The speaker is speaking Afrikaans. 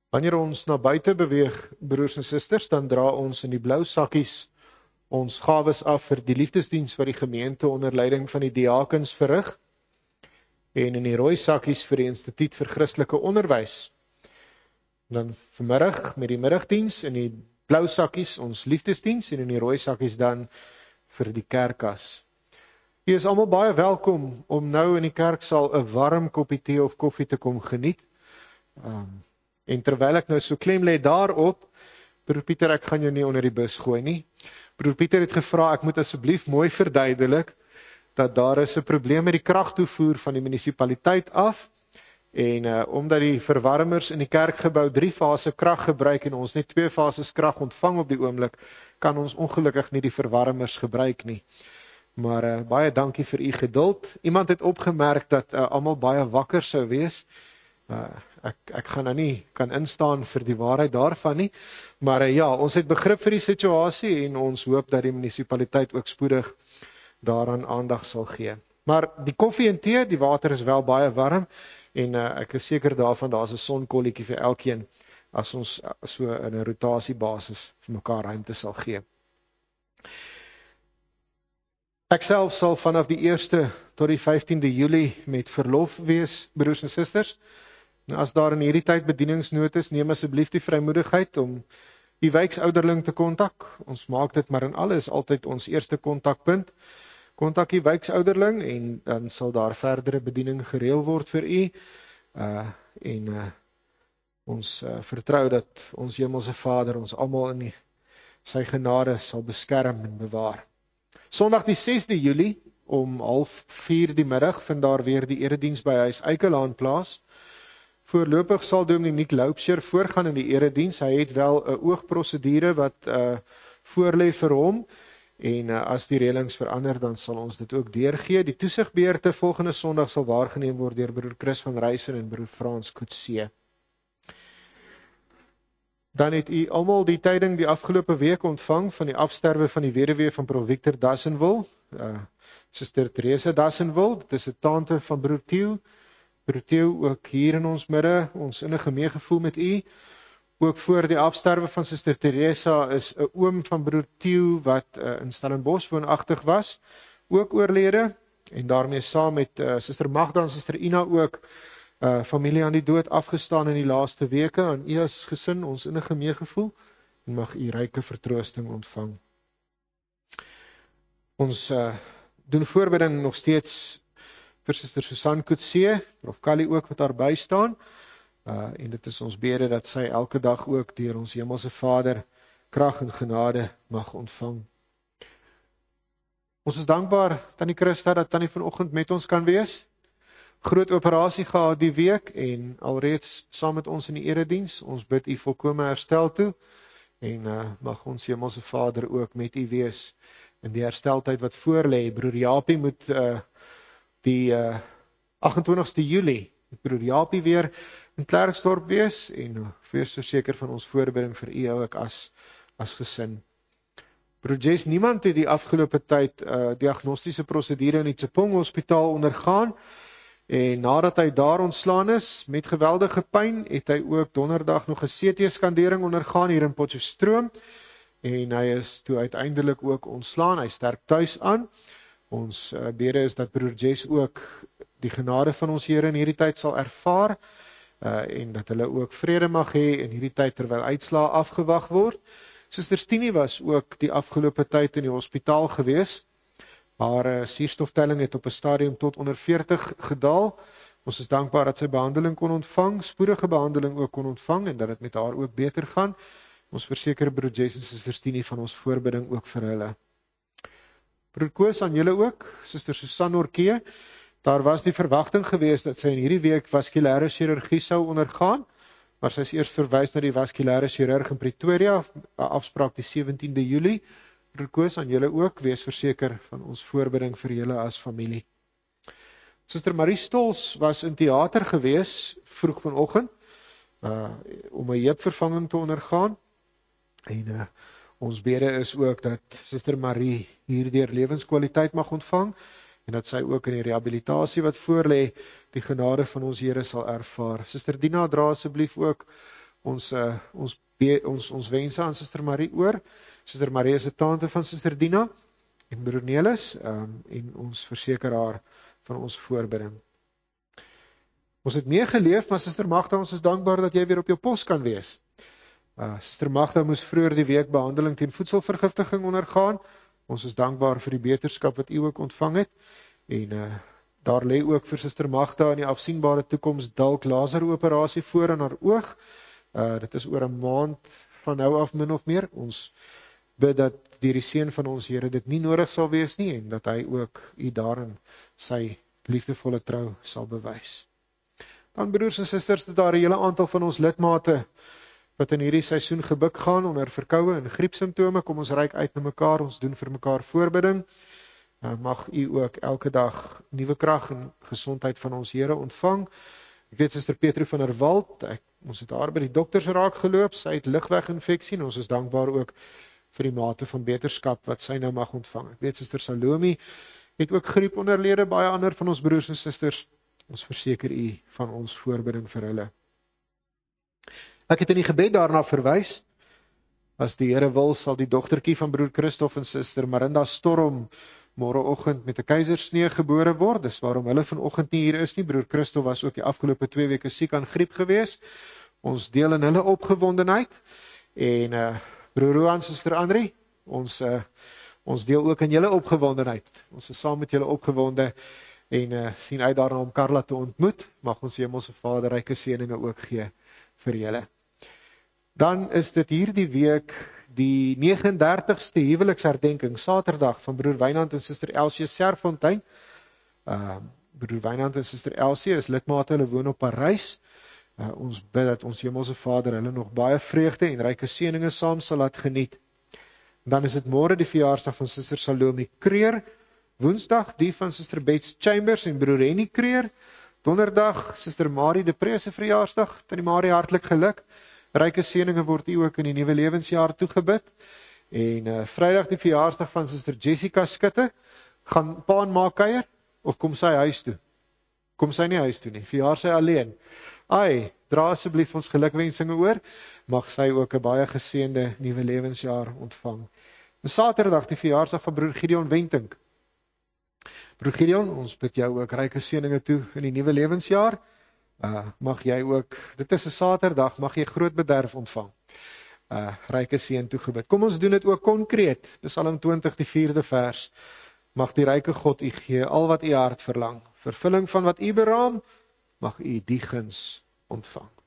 Wanneer ons na buite beweeg, broers en susters, dan dra ons in die blou sakkies ons gawes af vir die liefdesdiens wat die gemeente onder leiding van die diakens verrig, en in die rooi sakkies vir die Instituut vir Christelike Onderwys. Dan vanmiddag met die middagdiens in die blou sakkies ons liefdesdiens en in die rooi sakkies dan vir die kerkkas. U is almal baie welkom om nou in die kerksaal 'n warm koppie tee of koffie te kom geniet. En terwyl ek nou so klem lê daarop, broer Pieter, ek gaan jou nie onder die bus gooi nie. Broer Pieter het gevra, ek moet asseblief mooi verduidelik, dat daar is 'n probleem met die kragtoevoer van die munisipaliteit af, en omdat die verwarmers in die kerkgebou 3-fase krag gebruik, en ons net 2 fases krag ontvang op die oomblik, kan ons ongelukkig nie die verwarmers gebruik nie. Maar baie dankie vir u geduld. Iemand het opgemerk dat almal baie wakker sou wees. Ek gaan nou nie kan instaan vir die waarheid daarvan nie, maar ja, ons het begrip vir die situasie en ons hoop dat die munisipaliteit ook spoedig daaraan aandag sal gee. Maar die koffie en tee, die water is wel baie warm en ek is seker daarvan daar's 'n sonkolletjie vir elkeen as ons so in 'n rotasiebasis vir mekaar ruimte sal gee. Ek self sal vanaf die 1ste tot die 15de Julie met verlof wees, broers en susters. En as daar in hierdie tyd bedieningsnood is, neem asseblief die vrymoedigheid om die wijksouderling te kontak. Ons maak dit maar in alles altyd ons eerste kontakpunt. Kontak die wijksouderling en dan sal daar verdere bediening gereël word vir u. Ons vertrou dat ons Hemelse Vader ons almal in sy genade sal beskerm en bewaar. Sondag die 6de Julie om 3:30 die middag vind daar weer die erediens by Huis Eikelaan plaas. Voorlopig sal Dominee Nick Loupsher voorgaan in die erediens. Hy het wel 'n oogprosedure wat voorlê vir hom, en as die reëlings verander, dan sal ons dit ook deurgee. Die toesigbeurte volgende Sondag sal waargeneem word deur broer Chris van Ruysen en broer Frans Coetzee. Dan het u almal die tyding die afgelope week ontvang van die afsterwe van die weduwee van Prof Victor Dassenwil, Suster Teresa Dassenwil. Dit is 'n tante van broer Theo. Broer Theo, ook hier in ons midde, ons innige meegevoel met u. Ook voor die afsterwe van Suster Teresa is 'n oom van broer Theo wat in Stellenbosch woonagtig was, ook oorlede, en daarmee saam met Suster Magda en Suster Ina ook familie aan die dood afgestaan in die laaste weke. Aan u as gesin ons innige meegevoel, en mag u ryke vertroosting ontvang. Ons doen voorbereiding nog steeds vir Suster Susan Coetzee, Prof Kali ook wat daar by staan, en dit is ons bede dat sy elke dag ook deur ons Hemelse Vader krag en genade mag ontvang. Ons is dankbaar, Tannie Christa, dat Tannie vanoggend met ons kan wees. Groot operasie gehad die week en alreeds saam met ons in die erediens. Ons bid u volkome herstel toe en mag ons Hemelse Vader ook met u wees in die hersteltyd wat voorlê. Broer Japie moet die 28ste Julie, broer Japie weer in Klerksdorp wees en wees verseker van ons voorbereiding vir u ook as gesin. Broer Jess, niemand het die afgelope tyd diagnostiese prosedure in die Tsepong Hospitaal ondergaan, en nadat hy daar ontslaan is met geweldige pyn, het hy ook donderdag nog 'n CT-skandering ondergaan hier in Potchefstroom, en hy is toe uiteindelik ook ontslaan. Hy sterk tuis aan. Ons bede is dat broer Jess ook die genade van ons Here in hierdie tyd sal ervaar, en dat hulle ook vrede mag hê in hierdie tyd terwyl uitslae afgewag word. Suster Stini was ook die afgelope tyd in die hospitaal gewees. Haar suurstoftelling het op 'n stadium tot onder 40 gedaal. Ons is dankbaar dat sy behandeling kon ontvang, spoedige behandeling ook kon ontvang, en dat dit met haar ook beter gaan. Ons verseker broer Jess en Suster Stini van ons voorbidding ook vir hulle. Broer Koos, aan julle ook, Suster Susan Orkee. Daar was die verwagting gewees dat sy in hierdie week vaskulêre chirurgie sou ondergaan, maar sy is eers verwys na die vaskulêre chirurg in Pretoria, 'n afspraak die 17de Julie. Broer Koos, aan julle ook, wees verseker van ons voorbereiding vir julle as familie. Suster Marie Stols was in teater gewees vroeg vanoggend om 'n heupvervanging te ondergaan, en ons bede is ook dat Suster Marie hierdeur lewenskwaliteit mag ontvang, en dat sy ook in die rehabilitasie wat voorlê die genade van ons Here sal ervaar. Suster Dina, dra asseblief ook ons wense aan Suster Marie oor. Suster Marie is 'n tante van Suster Dina en broer Nelis, en ons verseker haar van ons voorbidding. Ons het meegeleef, maar Suster Magda, ons is dankbaar dat jy weer op jou pos kan wees. Suster Magda moes vroeër die week behandeling teen voedselvergiftiging ondergaan. Ons is dankbaar vir die beterskap wat u ook ontvang het. En daar lê ook vir Suster Magda in die afsienbare toekoms dalk laseroperasie voor aan haar oog. Dit is oor 'n maand van nou af min of meer. Ons bid dat deur die seën van ons Here dit nie nodig sal wees nie en dat hy ook u daarin sy liefdevolle trou sal bewys. Dan broers en susters, dit daar 'n hele aantal van ons lidmate wat in hierdie seisoen gebuk gaan onder verkoue en griepsimptome. Kom ons reik uit na mekaar, ons doen vir mekaar voorbidding. Mag u ook elke dag nuwe krag en gesondheid van ons Here ontvang. Ek weet Suster Petru van der Walt, ons het haar by die dokters raak geloop, sy het ligweginfeksie en ons is dankbaar ook vir die mate van beterskap wat sy nou mag ontvang. Ek weet Suster Salome het ook griep onderlede, baie ander van ons broers en susters, ons verseker u van ons voorbidding vir hulle. Ek het in die gebed daarna verwys, as die Here wil sal die dogtertjie van broer Christof en Suster Marinda Storm môreoggend met 'n keisersnee gebore word. Dis waarom hulle vanoggend nie hier is nie. Broer Christof was ook die afgelope 2 weke siek aan griep gewees. Ons deel in hulle opgewondenheid. En broer Roan en Suster Andri, ons deel ook in julle opgewondenheid. Ons is saam met julle opgewonde en sien uit daarna om Karla te ontmoet. Mag ons Hemelse Vader ryke seëninge ook gee vir julle. Dan is dit hierdie week die 39ste huweliksherdenking, Saterdag, van broer Wynand en Suster Elsie Serfontein. Broer Wynand en Suster Elsie is lidmate, hulle woon op Parys. Ons bid dat ons Hemelse Vader hulle nog baie vreugde en ryke seëninge saam sal laat geniet. Dan is dit môre die verjaarsdag van Suster Salome Kreer, Woensdag die van Suster Bets Chambers en broer Henny Kreer, Donderdag Suster Marie de Pre se verjaarsdag, tannie Marie hartlik geluk. Ryke seëninge word u ook in die nuwe lewensjaar toegebid. En Vrydag die verjaarsdag van Suster Jessica Skutte. Gaan pa en ma kuier of kom sy huis toe? Kom sy nie huis toe nie, verjaar sy alleen. Ai, dra asseblief ons gelukwensinge oor. Mag sy ook 'n baie geseënde nuwe lewensjaar ontvang. En Saterdag die verjaarsdag van broer Gideon Wentink. Broer Gideon, ons bid jou ook ryke seëninge toe in die nuwe lewensjaar. Mag jy ook, dit is 'n Saterdag, mag jy groot bederf ontvang. Ryke seën toegebid. Kom ons doen dit ook konkreet. Psalm 20 die 4de vers. Mag die ryke God u gee al wat u hart verlang. Vervulling van wat u beraam, mag u die guns ontvang.